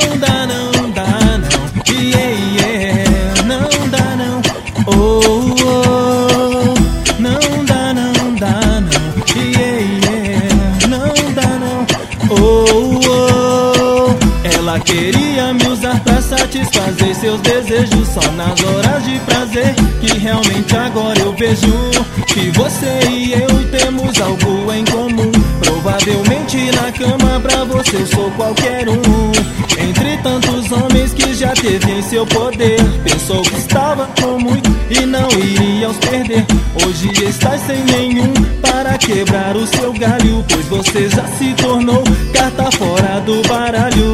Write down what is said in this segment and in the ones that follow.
Não dá, não dá, não. Yeah, yeah. Não dá, não. Oh, oh. Não dá, não dá, não. Yeah, yeah. Não dá, não. Oh, oh. Ela queria me usar pra satisfazer seus desejos só nas horas de prazer, que realmente agora eu vejo que você e eu temos algo em comum. Provavelmente na cama pra você eu sou qualquer um. Entre tantos homens que já teve em seu poder, pensou que estava com muito e não iria os perder. Hoje estás sem nenhum para quebrar o seu galho, pois você já se tornou carta fora do baralho.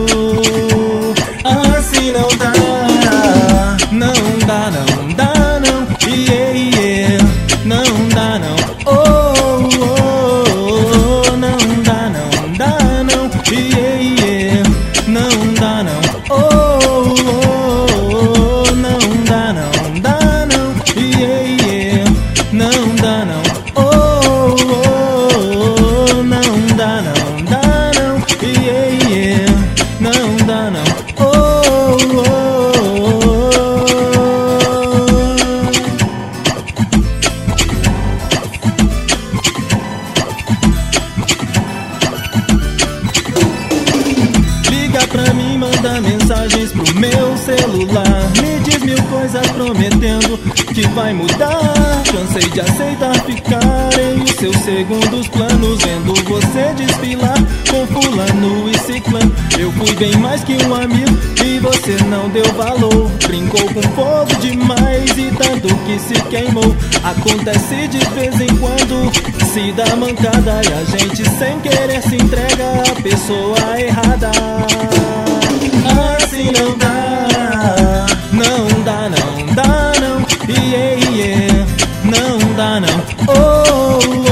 Assim não dá, não dá, não dá, não. Yeah, yeah. Não dá, não. Oh, oh, oh. Não dá, não dá, não. Yeah, yeah. Não dá, não. Oh, oh, oh. Não dá, não dá, não. Yeah, yeah. Não dá, não. Oh, oh, oh. Não dá, não dá, não. Yeah, yeah. Não dá, não. Oh, oh, oh. Liga pra mim, manda mensagens pro meu celular, me diz mil coisas prometendo que vai mudar. Cansei de aceitar ficar em os seus segundos planos, vendo você desfilar com fulano e ciclano. Eu fui bem mais que um amigo e você não deu valor. Brincou com fogo demais e tanto que se queimou. Acontece de vez em quando, se dá mancada e a gente sem querer se entrega à pessoa errada. Assim não dá, não dá, não dá, não. Yeah, yeah. Não dá, não. Oh, oh.